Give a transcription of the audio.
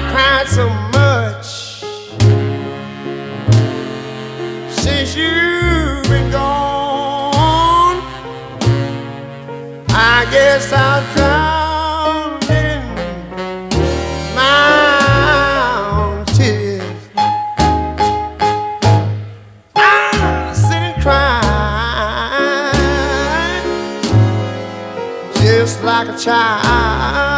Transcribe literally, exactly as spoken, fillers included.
cried so much since you've been gone. I guess I'll drown in my own tears. I'll sit and cry just like a child.